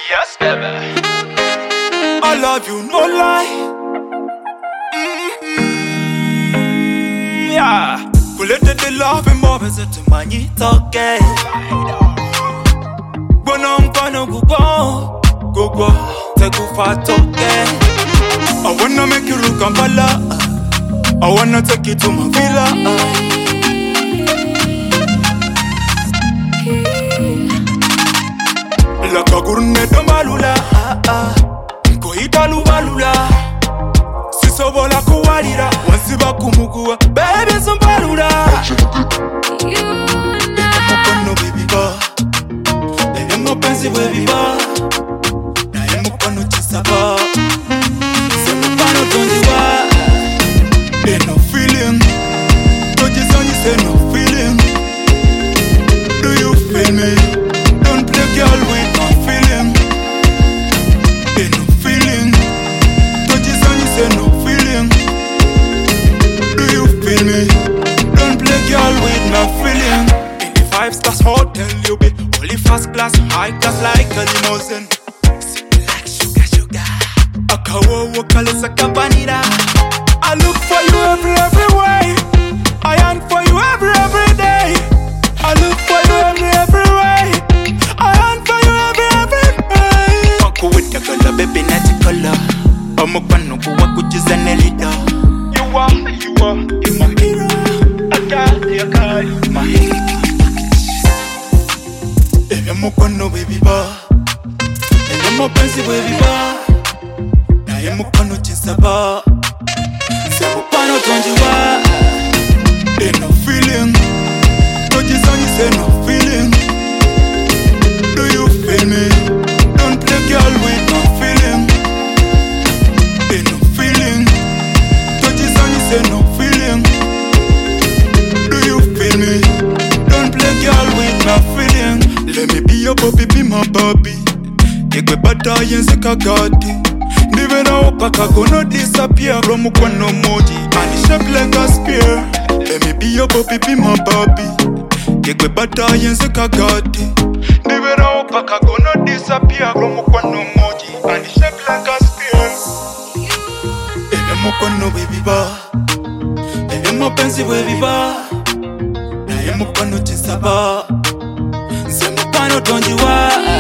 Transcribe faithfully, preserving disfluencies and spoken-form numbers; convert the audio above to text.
Yes, baby. I love you, no lie. Mm-hmm. Yeah. Kulete de love more to mani toke. Bono mkono gugo, gugo te kufa toke. I wanna make you look Kampala. I wanna take you to my villa. La kagurne dombalula, nko italu balula. Siso bola kuwalira, wansiba kumugua. Baby zombalula. Ega mukono baby ba, ega mupenzi baby ba, na ega mukono chisaba. Se mupano tonjiwa, ain't no feeling. Tojizoni say no feeling. Do you feel me? Don't play girl with my feeling. Ain't no feeling. Tojizoni say no feeling. Do you feel me? Don't play girl with my feeling. In the five stars hotel you be only first class, high class like a limousine. Sweet like sugar, sugar. Akawo wakalesa kampanira. I look for you every every way. I yearn for you every every day. I look for you every every way. I yearn for you every every day. Fuck with the color, baby, not the color. I'm a fan of what could you send a leader. You are, you are, you my hero. I got you, I got you, my hero. If I'm a fan of baby bar, if I'm a fancy baby bar, now I'm a fan of chisaba. Say I'm a fan of tonjiwa. Ain't no feeling. Tojizoni say no feeling. Do you feel me? Don't play girl with my feeling. Ain't no feeling. Tojizoni say no feeling. Do you feel me? Don't play girl with my feeling. Let me be your puppy, be my Bobby. Kekwe bata yense kagati. Nive na opaka gonna disappear. Romu kwa no moji and shape like a spear. Let me be your puppy, be my Bobby. Kekwe bata yense kagati. Nive na opaka gonna disappear. Romu kwa no moji and shape like a spear. Eve mukono baby ba, eve mupenzi baby ba, na ye mukono chisaba. Nse mupano tonjiwa.